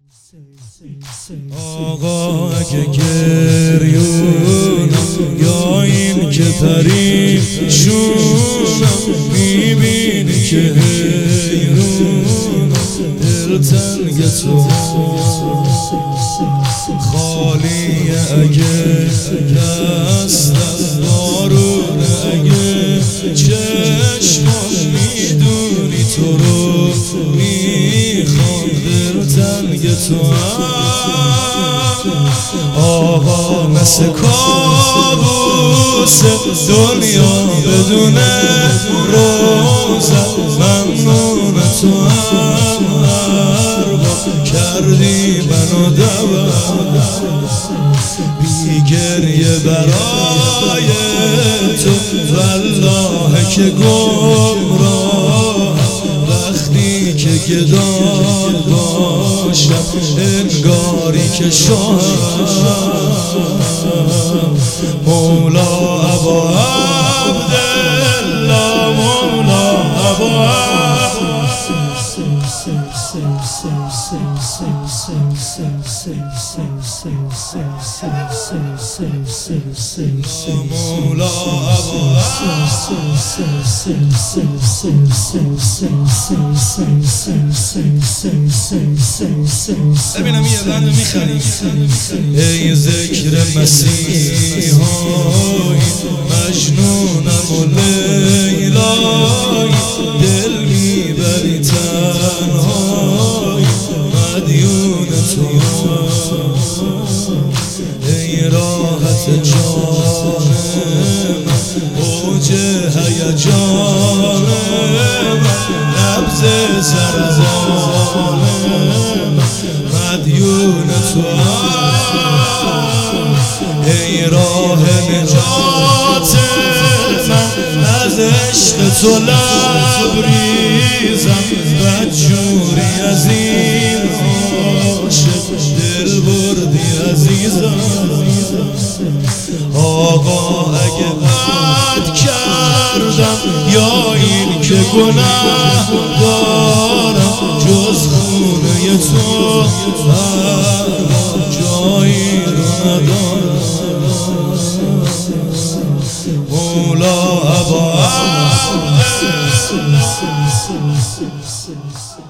آقا اگه گریونم یا این که پریشونم میبینی که حیرونم دلتنگ تو خالیه اگه دستم بارونه اگه چشمم میدونی تو رو میخوام دلتنگ تو آقا مثل کابوس دنیا بدون روزت ممنون تو هم هر بار کردی منو دوا بی گریه برای تو والله که گمراه وقتی که گدار باشم انگاری که شاهم مولا ابا عبدالله مولا ابا مولا ابا ببینم یه بند میخریم ای ذکر مسیحای مجنونم و لیلای دل میبری تنهای مدیون تو ای راحت جانم اوج هیجانم نبض ضربانم مدیون تو ای راه نجات من از عشق تو لبریزم بدجوری از این عاشق دل بردی عزیزم آقا اگه بد کردم یا این که گناه دارم جز خونه تو جایی رو ندارم مولا ابا عبدالله